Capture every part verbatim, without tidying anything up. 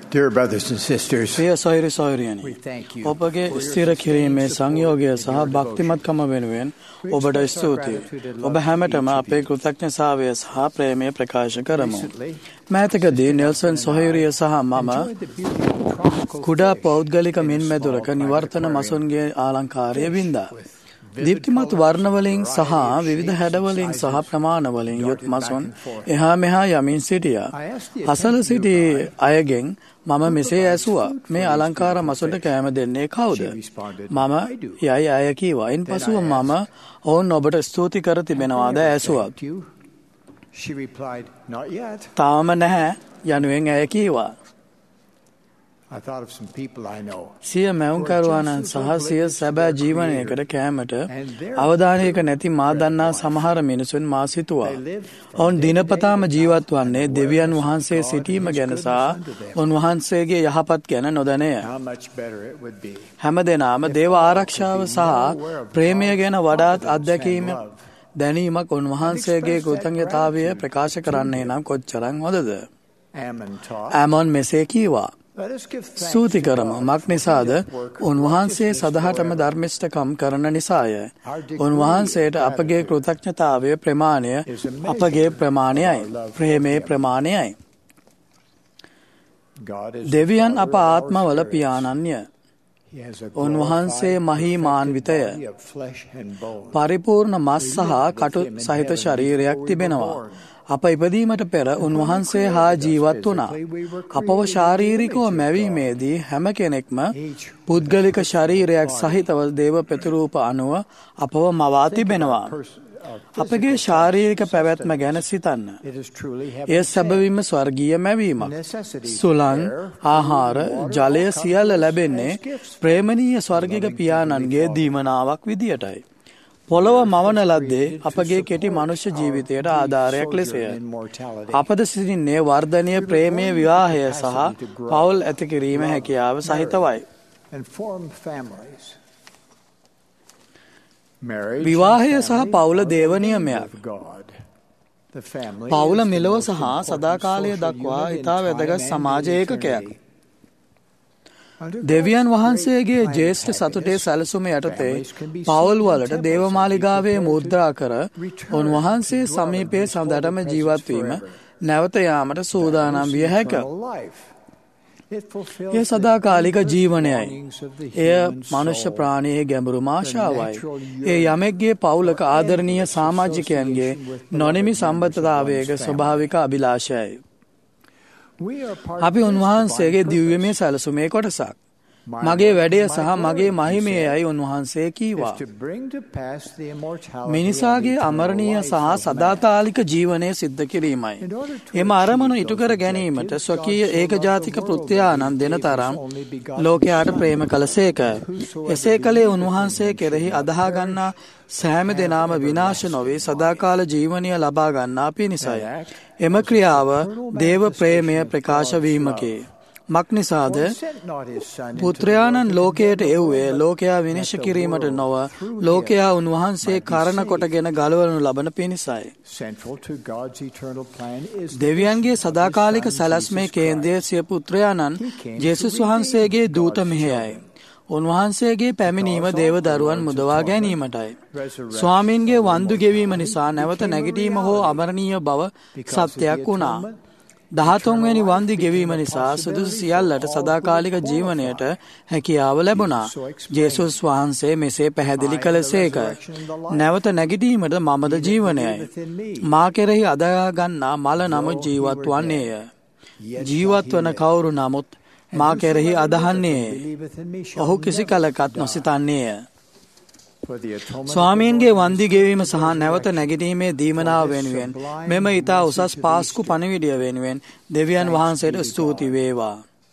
Dear brothers and sisters, ප්‍රිය සහෝදර සහෝදරියනි, ඔබගේ ස්ථිර කිරීමේ සංයෝගය සහ භක්තිමත්කම වෙනුවෙන් ඔබට ස්තුතියි. ඔබ හැමතෙම අපේ කෘතඥතාවය සහ ප්‍රේමය ප්‍රකාශ කරමු. මෑතකදී නෙල්සන් සොහයුරිය සහ මම කුඩා පෞද්ගලික මින්මැදුරක නිවර්තන මසුන්ගේ ආලංකාරය වින්දා. දීප්තිමත් වර්ණවලින් සහ විවිධ හැඩවලින් සහ ප්‍රමාණවලින් යුත් මසුන් එහා මෙහා යමින් සිටියා. අසල සිටි අයගෙන් මම මෙසේ ඇසුවා, මේ අලංකාර මසුන්ට කෑම දෙන්නේ කවුද? මම යයි අය කීවා. ඉන්පසුව මම ඔවුන් ඔබට ස්තුති කර තිබෙනවාද ඇසුවා. තාම නැහැ යනුවෙන් ඇය කීවා. සිය මැවුම්කරුවාණන් සහ සිය සැබෑ ජීවනයකට කෑමට අවධානයක නැති මා දන්නා සමහර මිනිසුන් මා සිතුවා. ඔවුන් දිනපතාම ජීවත් වන්නේ දෙවියන් වහන්සේ සිටීම ගැන සහ උන්වහන්සේගේ යහපත් ගැන නොදැනය. හැම දෙනාම දේව ආරක්ෂාව සහ ප්‍රේමය ගැන වඩාත් අත්දැකීම දැනීමක් උන්වහන්සේගේ කෘතඥතාවය ප්‍රකාශ කරන්නේ නම් කොච්චරක් හොඳද? ඇමොන් මෙසේ කීවා. ස්තුති කරමු. මක් නිසාද? උන්වහන්සේ සදහටම ධර්මිෂ්ඨකම් කරන නිසාය. උන්වහන්සේට අපගේ කෘතඥතාවය ප්‍රමාණය අපගේ ප්‍රමාණයයි. ප්‍රේමේ ප්‍රමාණයයි. දෙවියන් අප ආත්මවල පියාණන්ය. උන්වහන්සේ මහීමාන්විතය. පරිපූර්ණ මස් සහ කටු සහිත ශරීරයක් තිබෙනවා. අප ඉපදීමට පෙර උන්වහන්සේ හා ජීවත් වුණා. අපව ශාරීරිකව මැවීමේදී හැම කෙනෙක්ම පුද්ගලික ශරීරයක් සහිතව දේව ප්‍රතිරූප අනුව අපව මවා තිබෙනවා. අපගේ ශාරීරික පැවැත්ම ගැන සිතන්න. එය සැබවින්ම ස්වර්ගීය මැවීමක්. සුළං, ආහාර, ජලය සියල්ල ලැබෙන්නේ ප්‍රේමණීය ස්වර්ගික පියාණන්ගේ දීමනාවක් විදියටයි. පොළොව මවන ලද්දේ අපගේ කෙටි මනුෂ්‍ය ජීවිතයට ආධාරයක් ලෙසය. අපද සිටින්නේ වර්ධනීය ප්‍රේමයේ විවාහය සහ පවුල් ඇති කිරීම හැකියාව සහිතවයි. විවාහය සහ පවුල දේව නියමයක්. පවුල මෙලොව සහ සදාකාලය දක්වා ඉතා වැදගත් සමාජ ඒකකයක්. දෙවියන් වහන්සේගේ ජේෂ්ඨ සතුටේ සැලසුම යටතේ පවුල් වලට දේවමාලිගාවේ මුද්‍රා කර උන්වහන්සේ සමීපයේ සඳටම ජීවත් වීම නැවත යාමට සූදානම් විය හැක. එය සදාකාලික ජීවනයයි. එය මනුෂ්‍ය ප්‍රාණයේ ගැඹුරු ආශාවයි. ඒ යමෙක්ගේ පවුලක ආදරණීය සමාජිකයන්ගේ නොනිමි සම්බන්ධතාවයක ස්වභාවික අභිලාෂයයි. අපි උන්වහන්සේගේ දිව්‍යමය සැලසුමේ කොටසක්. මගේ වැඩය සහ මගේ මහිමයයි උන්වහන්සේ කීවා. මිනිසාගේ අමරණීය සහ සදාතාලික ජීවනය සිද්ධ කිරීමයි. එම අරමුණු ඉටු කර ගැනීමට ස්වකීය ඒකජාතික පුත්‍රයාණන් දෙන තරම් ලෝකයාට ප්‍රේම කළසේක. එසේ කළේ උන්වහන්සේ කෙරෙහි අදහා ගන්නා සෑම දෙනාම විනාශ නොවේ සදාකාල ජීවනය ලබා ගන්නා පිණිසයි. එම ක්‍රියාව දේව ප්‍රේමය ප්‍රකාශ වීමකි. මක් නිසාද? පුත්‍රයාණන් ලෝකයට එව්වේ ලෝකයා විනිශ්චය කිරීමට නොව ලෝකයා උන්වහන්සේ කරණ කොටගෙන ගලවනු ලබන පිණිසයි. දෙවියන්ගේ සදාකාලික සැලැස්මේ කේන්ද්‍රය සිය පුත්‍රයාණන් ජේසුස් වහන්සේගේ දූත මෙහෙයයි. උන්වහන්සේගේ පැමිණීම දේව දරුවන් මුදවා ගැනීමටයි. ස්වාමීන්ගේ වන්දු ගෙවීම නිසා නැවත නැගිටීම හෝ අමරණීය බව සත්‍යයක් වුණා. දහතුන්වැනි වන්දි ගෙවීම නිසා සුදුසු සියල්ලට සදාකාලික ජීවනයට හැකියාව ලැබුණා. ජේසුස් වහන්සේ මෙසේ පැහැදිලි කළසේක. නැවත නැගිටීමට මමද ජීවනයයි. මා කෙරෙහි අදහා ගන්නා මල නමුත් ජීවත් වන්නේය. ජීවත් වන කවුරු නමුත් මා කෙරෙහි අදහන්නේ. ඔහු කිසි කලකත් නොසිතන්නේය. ස්වාමීන්ගේ වන්දි ගෙවීම සහ නැවත නැගිටීමේ දීමනාව වෙනුවෙන් මෙම ඉතා උසස් පාස්කු පණිවිඩය වෙනුවෙන් දෙවියන් වහන්සේට ස්තුති වේවා.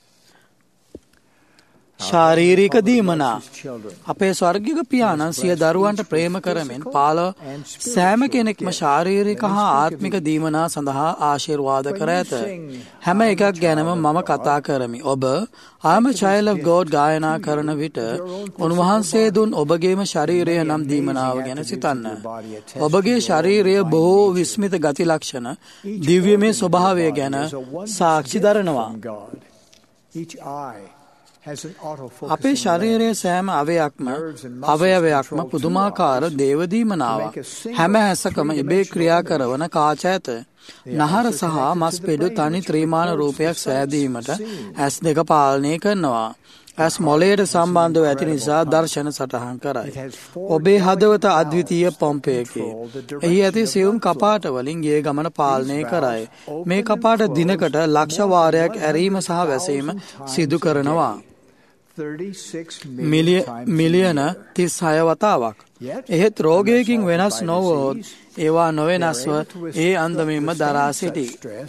ශාරීරික දීමනා. අපේ ස්වර්ගික පියාණන් සිය දරුවන්ට ප්‍රේම කරමින් පාල සෑම කෙනෙක්ම ශාරීරික හා ආත්මික දීමනා සඳහා ආශිර්වාද කර ඇත. හැම එකක් ගැනම මම කතා කරමි. ඔබ I am a child of God ගායනා කරන විට උන්වහන්සේ දුන් ඔබගේම ශරීරය නම් දීමනාව ගැන සිතන්න. ඔබගේ ශරීරය බොහෝ විස්මිත ගති ලක්ෂණ දිව්‍යමය ස්වභාවය ගැන සාක්ෂි දරනවා. අපේ ශරීරයේ සෑම අවයවයක්ම අවයවයක්ම පුදුමාකාර දේවදීමනාවක්. හැම ඇසකම ඉබේ ක්‍රියා කරන කාච ඇත. නහර සහ මස් පෙඩු තනි ත්‍රිමාන රූපයක් සෑදීමට ඇස් දෙක පාලනය කරනවා. ඇස් මොළයට සම්බන්ධව ඇති නිසා දර්ශන සටහන් කරයි. ඔබේ හදවත අද්විතීය පොම්පයකි. එහි ඇති සියුම් කපාට වලින් ගේ ගමන පාලනය කරයි. මේ කපාට දිනකට ලක්ෂ වාරයක් ඇරීම සහ වැසීම සිදු කරනවා. මිලියන තිස් හය වතාවක්. එහෙත් රෝගයකින් වෙනස් නොවොත් ඒවා නොවෙනස්ව ඒ අන්දමින්ම දරා සිටි.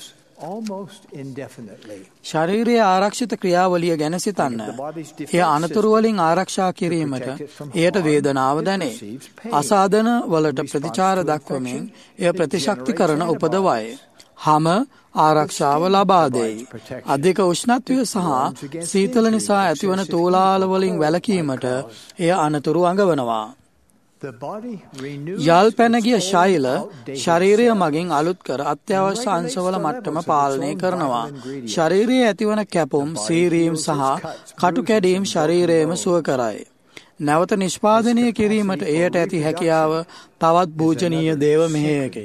ශරීරයේ ආරක්ෂිත ක්‍රියාවලිය ගැන සිතන්න. එය අනතුරු වලින් ආරක්ෂා කිරීමට එයට වේදනාව දැනේ. අසාධන වලට ප්‍රතිචාර දක්වමින් එය ප්‍රතිශක්තිකරණ උපදවයි. හම ආරක්ෂාව ලබා දෙයි. අධික උෂ්ණත්වය සහ සීතල නිසා ඇතිවන තෝලාල වලින් වැළකීමට එය අනතුරු අඟවනවා. යල් පැනගිය ශෛල ශරීරය මගින් අලුත් කර අත්‍යවශ්‍ය අංශවල මට්ටම පාලනය කරනවා. ශරීරයේ ඇතිවන කැපුම්, සීරීම් සහ කටු කැඩීම් ශරීරයම සුව කරයි. නැවත නිෂ්පාදනය කිරීමට එයට ඇති හැකියාව තවත් පූජනීය දේව මෙහෙයකි.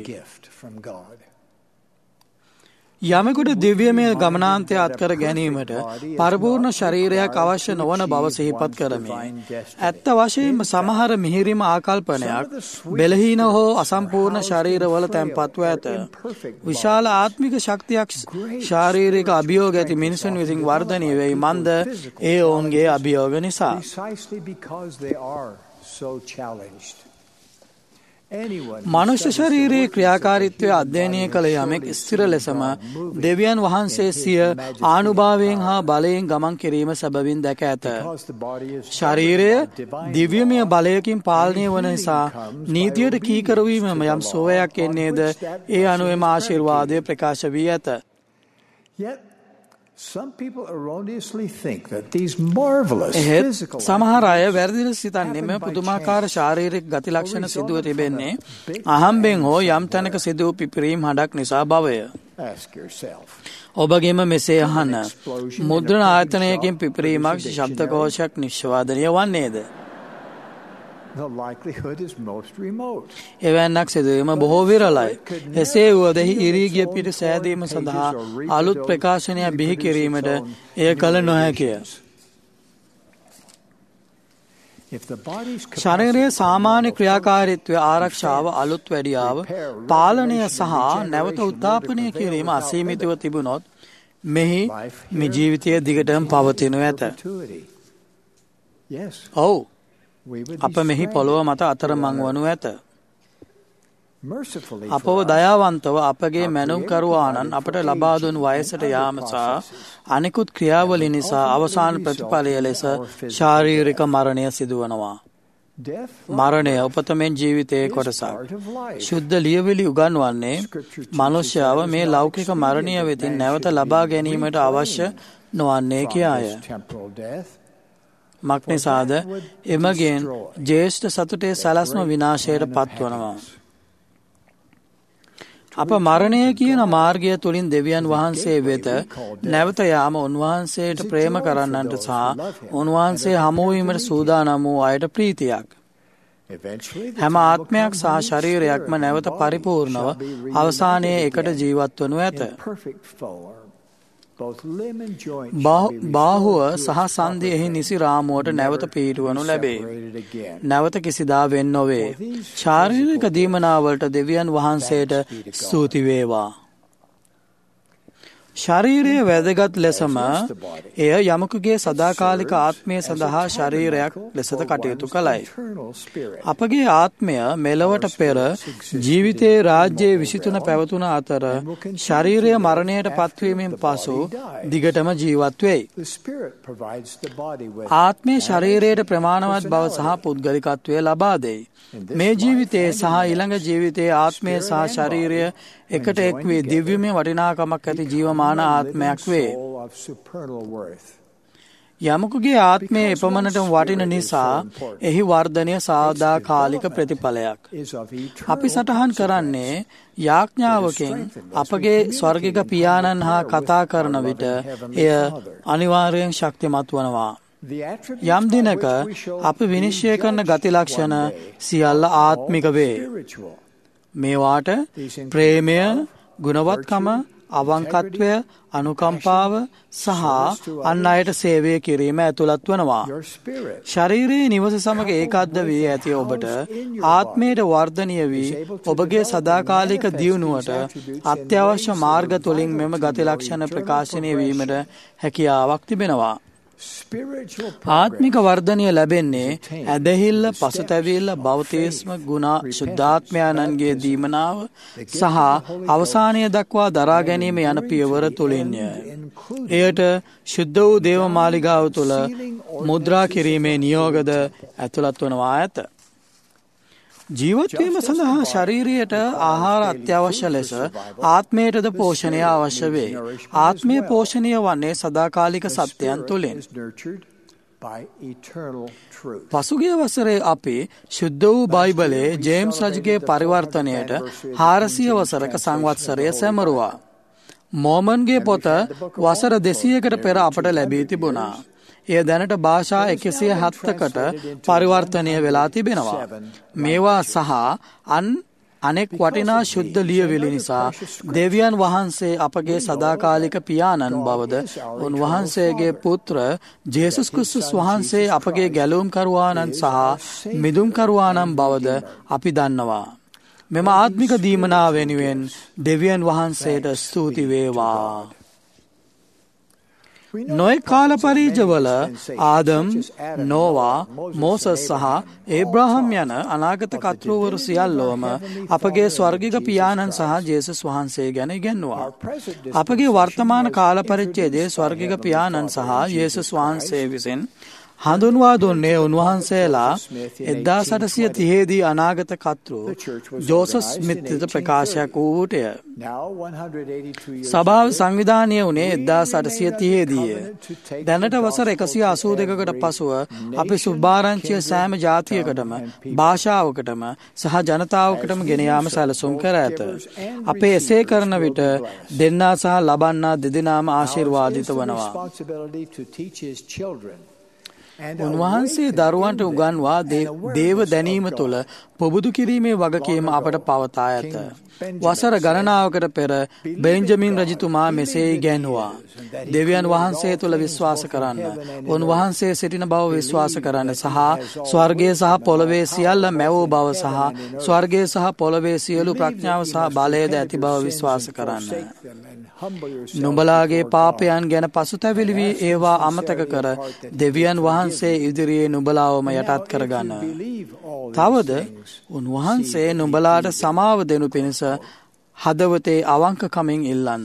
යමෙකුට දිව්‍යමය ගමනාන්තය අත්කර ගැනීමට පරිපූර්ණ ශරීරයක් අවශ්‍ය නොවන බව සිහිපත් කරමින් ඇත්ත වශයෙන්ම සමහර මිහිරිම ආකල්පනයක් බෙලහීන හෝ අසම්පූර්ණ ශරීරවල තැන්පත්ව ඇත. විශාල ආත්මික ශක්තියක් ශාරීරික අභියෝග ඇති මිනිසුන් විසින් වර්ධනය වෙයි. මන්ද ඒ ඔවුන්ගේ අභියෝග නිසා. මනුෂ්‍ය ශරීරයේ ක්‍රියාකාරීත්වය අධ්‍යයනය කළ යමෙක් ස්ථිර ලෙසම දෙවියන් වහන්සේ සිය ආනුභාවයෙන් හා බලයෙන් ගමන් කිරීම සැබවින් දැක ඇත. ශරීරය දිව්‍යමය බලයකින් පාලනය වන නිසා නීතියට කීකරවීමම යම් සෝවයක් එන්නේද ඒ අනුවම ආශිර්වාදය ප්‍රකාශ වී ඇත. එහෙත් සමහර අය වැරදිව සිතන්නේ මෙම පුදුමාකාර ශාරීරික ගති ලක්ෂණ සිදුව තිබෙන්නේ අහම්බෙන් හෝ යම් තැනක සිදු වූ පිපිරීම් හඬක් නිසා බවය. ඔබගෙම මෙසේ අහන්න. මුද්‍රණ ආයතනයකින් පිපිරීමක් ශබ්දකෝෂයක් නිෂ්පාදනය වන්නේද? එවැන්නක් සිදුවීම බොහෝ විරලයි. එසේ වුවදෙහි ඉරී ගිය පිට සෑදීම සඳහා අලුත් ප්‍රකාශනයක් බිහි කිරීමට එය කළ නොහැකිය. ශරීරයේ සාමාන්‍ය ක්‍රියාකාරීත්වය ආරක්ෂාව, අලුත් වැඩියාව, පාලනය සහ නැවත උත්ථාපනය කිරීම අසීමිතව තිබුණොත් මෙහි මේ ජීවිතය දිගටම පවතිනු ඇත. ඔව්. අප මෙහි පොළොව මත අතරමං වනු ඇත. අපව දයාවන්තව අපගේ මැනුම්කරුවාණන් අපට ලබා දුන් වයසට යාම සහ අනෙකුත් ක්‍රියාවලින් නිසා අවසාන ප්‍රතිඵලය ලෙස ශාරීරික මරණය සිදුවනවා. මරණය උපතමෙන් ජීවිතයේ කොටසක්. ශුද්ධ ලියවිලි උගන්වන්නේ මනුෂ්‍යාව මේ ලෞකික මරණය වෙතින් නැවත ලබා ගැනීමට අවශ්‍ය නොවන්නේ කියාය. මක්නිසාද එමගෙන් ජේෂ්ඨ සතුටේ සැලැස්ම විනාශයට පත්වනවා. අප මරණය කියන මාර්ගය තුළින් දෙවියන් වහන්සේ වෙත නැවත යාම උන්වහන්සේට ප්‍රේම කරන්නන්ට සහ උන්වහන්සේ හමුවීමට සූදානම් වූ අයට ප්‍රීතියක්. හැම ආත්මයක් සහ ශරීරයක්ම නැවත පරිපූර්ණව අවසානයේ එකට ජීවත් වනු ඇත. බාහුව සහ සන්ධියෙහි නිසි රාමුවට නැවත පිහිටුවනු ලැබේ. නැවත කිසිදා වෙන් නොවේ. ශාරීරික දීමනාවලට දෙවියන් වහන්සේට ස්තුති වේවා. ශරීරය වැදගත් ලෙසම එය යමකුගේ සදාකාලික ආත්මය සඳහා ශරීරයක් ලෙසද කටයුතු කළයි. අපගේ ආත්මය මෙලොවට පෙර ජීවිතයේ රාජ්‍යයේ විසිතුන පැවතුන අතර ශරීරය මරණයට පත්වීමෙන් පසු දිගටම ජීවත් වෙයි. ආත්මය ශරීරයට ප්‍රමාණවත් බව සහ පුද්ගලිකත්වය ලබා දෙයි. මේ ජීවිතයේ සහ ඊළඟ ජීවිතයේ ආත්මය සහ ශරීරය එකට එක් වී දිව්‍යමය වටිනාකමක් ඇති ජීවමාන ආත්මයක් වේ. යමකුගේ ආත්මය එපමණටම වටින නිසා එහි වර්ධනය සදාකාලික ප්‍රතිඵලයක්. අපි සටහන් කරන්නේ යාඥාවකින් අපගේ ස්වර්ගික පියාණන් හා කතා කරන විට එය අනිවාර්යෙන් ශක්තිමත් වනවා. යම් දිනක අපි විනිශ්චය කරන ගති ලක්ෂණ සියල්ල ආත්මික වේ. මේවාට ප්‍රේමය, ගුණවත්කම, අවංකත්වය, අනුකම්පාව සහ අන් අයට සේවය කිරීම ඇතුළත් වනවා. ශරීරයේ නිවස සමග ඒකද්ද වී ඇති ඔබට ආත්මයට වර්ධනය වී ඔබගේ සදාකාලික දියුණුවට අත්‍යවශ්‍ය මාර්ග තුලින් මෙම ගති ලක්ෂණ ප්‍රකාශනය වීමට හැකියාවක් තිබෙනවා. ආත්මික වර්ධනය ලැබෙන්නේ ඇදහිල්ල, පසුතැවිල්ල, බෞතිස්ම, ගුණ, ශුද්ධාත්මයන්ගේ දීමනාව සහ අවසානය දක්වා දරා ගැනීම යන පියවර තුලින්ය. එයට ශුද්ධ වූ දේව මාලිගාව තුළ මුද්‍රා කිරීමේ නියෝගද ඇතුළත් වනවා ඇත. ජීවත්වීම සඳහා ශරීරයට ආහාර අත්‍යවශ්‍ය ලෙස ආත්මයටද පෝෂණය අවශ්‍ය වේ. ආත්මය පෝෂණය වන්නේ සදාකාලික සත්‍යයන් තුළින්. පසුගිය වසරේ අපි ශුද්ධ වූ බයිබලයේ ජේම්ස් රජුගේ පරිවර්තනයට හාරසිය වසරක සංවත්සරය සැමරුවා. මෝමන්ගේ පොත වසර දෙසීයකට පෙර අපට ලැබී තිබුණා. එය දැනට භාෂා එකසිය හත්තකට පරිවර්තනය වෙලා තිබෙනවා. මේවා සහ අන් අනෙක් වටිනා ශුද්ධ ලියවිලි නිසා දෙවියන් වහන්සේ අපගේ සදාකාලික පියාණන් බවද උන්වහන්සේගේ පුත්‍ර ජේසුස් ක්‍රිස්තුස් වහන්සේ අපගේ ගැලවුම්කරුවාණන් සහ මිදුම්කරුවාණන් බවද අපි දන්නවා. මෙම ආත්මික දීමනා වෙනුවෙන් දෙවියන් වහන්සේට ස්තුති වේවා. නොයෙක් කාල පරිජවල ආදම්, නෝවා, මෝසස් සහ ඒබ්‍රාහම් යන අනාගත කර්තෘවරු සියල්ලෝම අපගේ ස්වර්ගික පියාණන් සහ ජේසුස් වහන්සේ ගැන ඉගැන්වුවා. අපගේ වර්තමාන කාල පරිච්ඡේදයේ ස්වර්ගික පියාණන් සහ ජේසුස් වහන්සේ විසින් හඳුන්වා දුන්නේ උන්වහන්සේලා එක්දාස් අටසිය තිහේ දී අනාගත කර්තෘ ජෝසප් ස්මිත්ට ප්‍රකාශයක් වූටය. සභාව සංවිධානය වුණේ එක්දාස් අටසිය තිහේ දීය. දැනට වසර එකසිය අසූ දෙකකට පසුව අපි සුභාරංචිය සෑම ජාතියකටම, භාෂාවකටම සහ ජනතාවකටම ගෙන යාම සැලසුම් කර ඇත. අපේ එසේ කරන විට දෙන්නා සහ ලබන්නා දෙදෙනාම ආශිර්වාදිත වනවා. උන්වහන්සේ දරුවන්ට උගන්වා දේව දැනීම තුළ පුබුදු කිරීමේ වගකීම අපට පවතා ඇත. වසර ගණනාවකට පෙර බෙන්ජමින් රජතුමා මෙසේ ඉගැන්වුවා. දෙවියන් වහන්සේ තුළ විශ්වාස කරන්න, උන්වහන්සේ සිටින බව විශ්වාස කරන්න සහ ස්වර්ගය සහ පොළොවේ සියල්ල මැවූ බව සහ ස්වර්ගය සහ පොළොවේ සියලු ප්‍රඥාව සහ බලයද ඇති බව විශ්වාස කරන්න. නුඹලාගේ පාපයන් ගැන පසුතැවිලි වී ඒවා අමතක කර දෙවියන් වහන්සේ ඉදිරියේ නුඹලාවම යටත් කරගන්න. තවද උන්වහන්සේ නුඹලාට සමාව දෙනු පිණිස හදවතේ අවංකකමින් ඉල්ලන්න.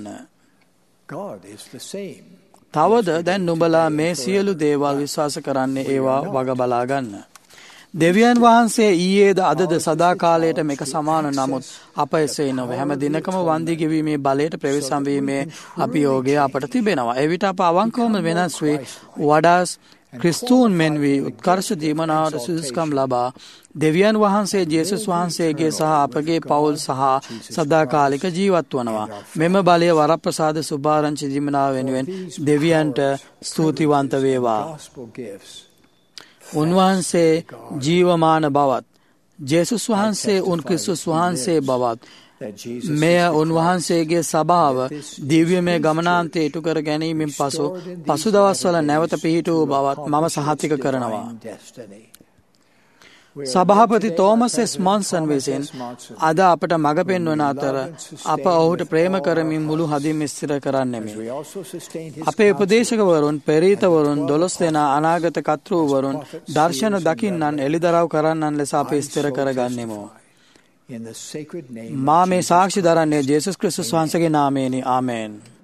තවද දැන් නුඹලා මේ සියලු දේවල් විශ්වාස කරන්නේ ඒවා වග බලා ගන්න. දෙවියන් වහන්සේ ඊයේද අදද සදාකාලයට මේක සමාන, නමුත් අප එසේ නොවේ. හැම දිනකම වන්දි ගෙවීමේ බලයට ප්‍රවේශම් වීමේ අභියෝගය අපට තිබෙනවා. එවිට අප අවංකවම වෙනස් වී වඩා ක්‍රිස්තුන් මෙන් වී උත්කර්ෂ දීමනාවට සුදුසුකම් ලබා දෙවියන් වහන්සේ ජේසුස් වහන්සේගේ සහ අපගේ පවුල් සහ සදාකාලික ජීවත් වනවා. මෙම බලය වරප්‍රසාද සුභාරංචි දීමනාව වෙනුවෙන් දෙවියන්ට ස්තුතිවන්ත වේවා. උන්වහන්සේ ජීවමාන බවත්, ජේසුස් වහන්සේ උන් ක්‍රිස්තුස් වහන්සේ බවත්, මෙය උන්වහන්සේගේ සභාව දිව්‍යමය ගමනාන්තය ඉටු කර ගැනීමෙන් පසු පසු දවස්වල නැවත පිහිටු බවත් මම සහතික කරනවා. සභාපති තෝමස් එස් මොන්සන් විසින් අද අපට මඟ පෙන්වන අතර අප ඔහුට ප්‍රේම කරමින් මුළු හදින් ස්ථිර කරන්නෙමි. අපේ උපදේශකවරුන්, පෙරීතවරුන්, දොළොස් දෙනා අනාගත කර්තෘවරුන්, දර්ශන දකින්නන්, එළිදරව් කරන්නන් ලෙස අපි ස්ථිර කරගන්නෙමු. මා මේ සාක්ෂි දරන්නේ ජේසුස් ක්‍රිස්තුස් වහන්සේගේ නාමයෙනි. ආමේන්.